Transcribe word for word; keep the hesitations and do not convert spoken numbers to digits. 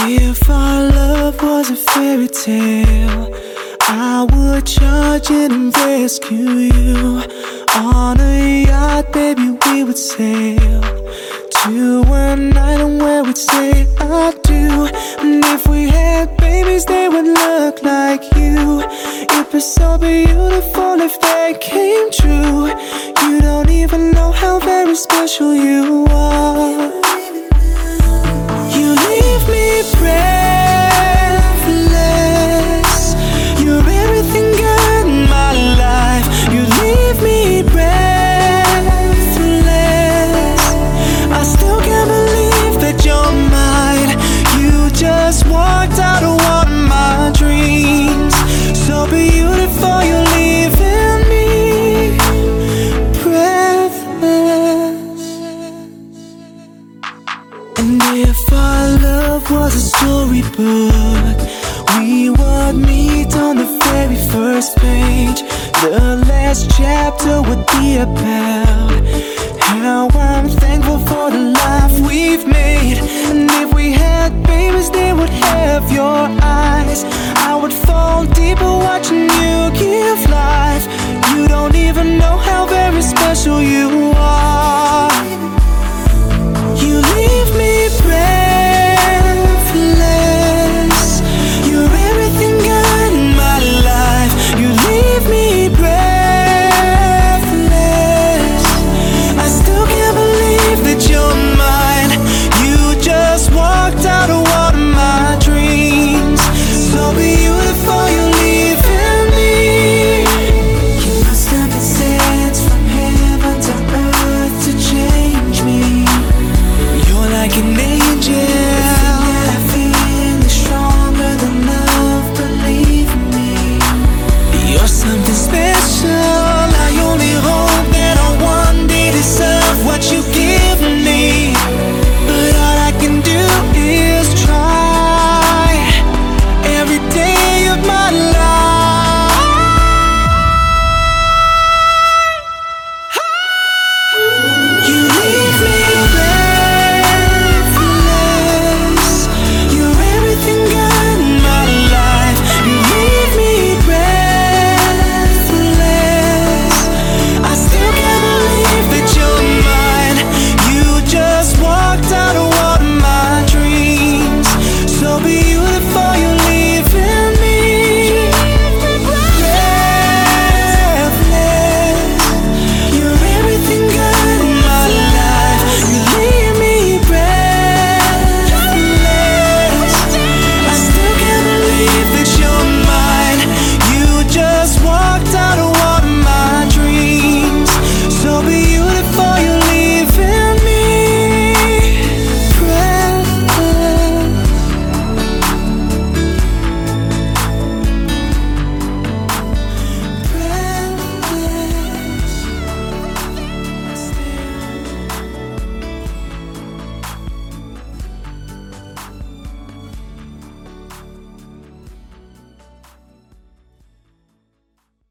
If our love was a fairy tale, I would charge in and rescue you. On a yacht, baby, we would sail to an island where we'd say I do. And if we had babies, they would look like you. It'd be so beautiful if they came true. You don't even know how very special you are. You leave me breathless. You're everything good in my life. You leave me breathless. I still can't believe that you're mine. You just walked out of one of my dreams. So beautiful, you're leaving me breathless. And if our love was a storybook, we would meet on the very first page. The last chapter would be about